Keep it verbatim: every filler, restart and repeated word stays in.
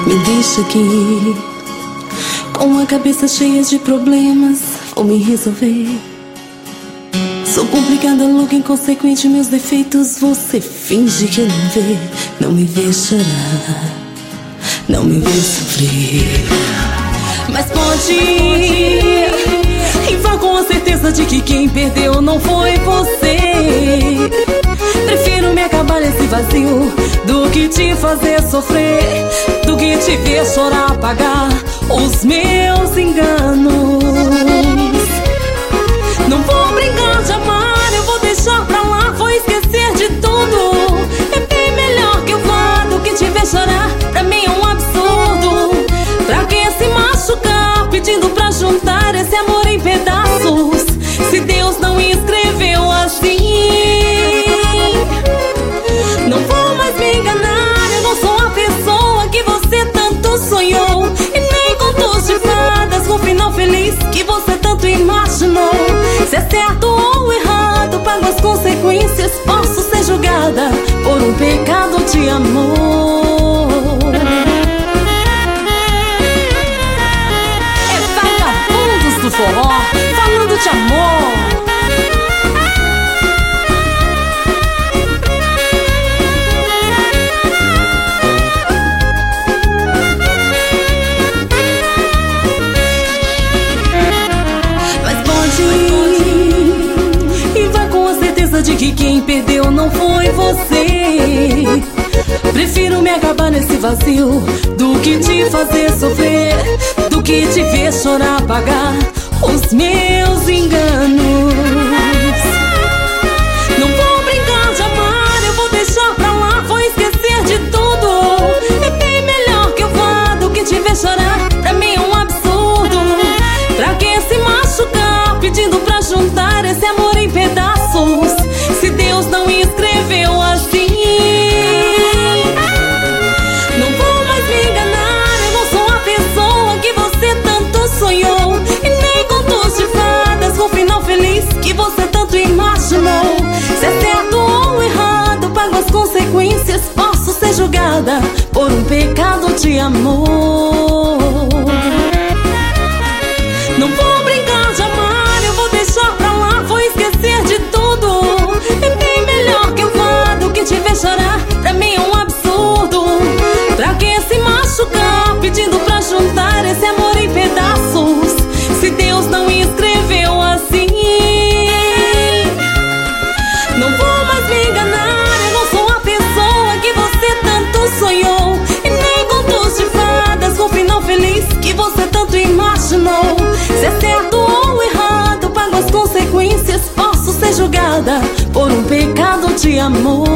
Me deixa aqui com a cabeça cheia de problemas. Vou me resolver. Sou complicada, louca, inconsequente, meus defeitos você finge que não vê. Não me vê chorar, não me vê sofrer. Mas pode ir e vá com a certeza de que quem perdeu não foi você. Prefiro me acabar nesse vazio do que te fazer sofrer, do que te ver chorar, pagar os meus enganos. Não vou brincar de amar, eu vou deixar pra lá, vou esquecer de tudo. É bem melhor que eu vá do que te ver chorar, pra mim é um absurdo. Pra que se machucar pedindo pra juntar esse amor em pedaços, se Deus não escreveu assim? Não vou mais me enganar, eu não sou a pessoa que você tanto sonhou, e nem contos de fadas com final feliz que você tanto imaginou. Se é certo ou errado, pago as consequências, posso ser julgada por um pecado de amor. É Vagabundos do Forró falando de amor. De que quem perdeu não foi você. Prefiro me acabar nesse vazio do que te fazer sofrer, do que te ver chorar, pagar os meus enganos. Não vou brincar de amar, eu vou deixar pra lá, vou esquecer de tudo. É bem melhor que eu vá do que te ver chorar, pra mim é um absurdo. Pra que se machucar pedindo pra juntar esse amor em pedaços, se Deus não escreveu assim? Não vou mais me enganar, eu não sou a pessoa que você tanto sonhou, e nem contos de fadas com final feliz que você tanto imaginou. Se é certo ou errado, pago as consequências, posso ser julgada por um pecado de amor. Não vou brincar de amar, eu vou deixar pra lá, vou esquecer de tudo. É bem melhor que eu vá do que te ver chorar, pra mim é um absurdo. Pra que se machucar pedindo pra juntar esse amor em pedaços, se Deus não escreveu assim? Não vou mais me enganar, eu não sou a pessoa que você tanto sonhou, e nem contos de fadas com final feliz que você tanto imaginou. Se é certo ou errado, pago as consequências, posso ser julgada por um pecado de amor.